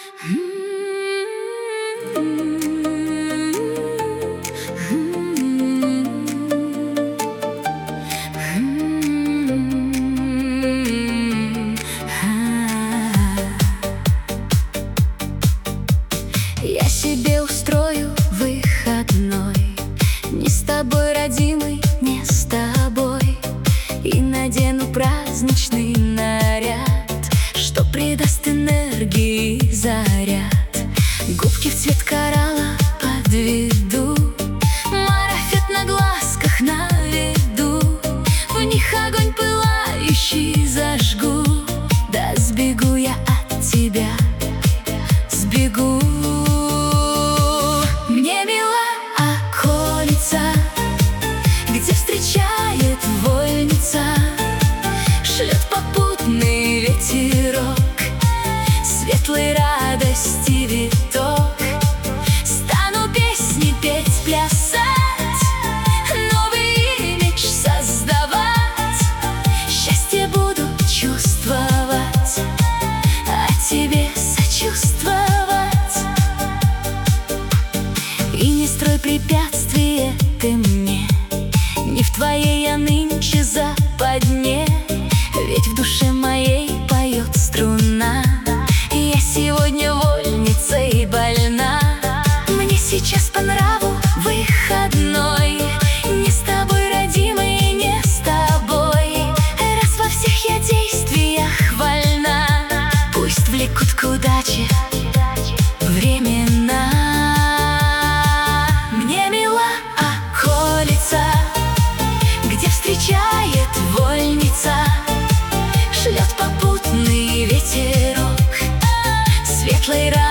Я себе устрою выходной, не с тобой, родимый, не с тобой. И надену праздничный наряд, что придаст энергии заряд. Губки в цвет коралла подведу, марафет на глазках на виду. В них огонь пылающий зажгу. Да сбегу я от тебя, сбегу. Мне мила околица, где встречает вольница, шлет попутный ветерок, светлой радости виток. Стану песни петь, плясать, новый имидж создавать. Счастье буду чувствовать, а тебе сочувствовать. И не строй препятствия ты мне, не в твоей я нынче западне. Ведь в душе моей поет струна, я сегодня вольница и больна. Мне сейчас по нраву выходной, не с тобой, родимый, не с тобой. Раз во всех я действиях вольна, пусть влекут к удаче времена. Мне мила околица, где встречает вольница, шлет попутный ветерок, светлой радости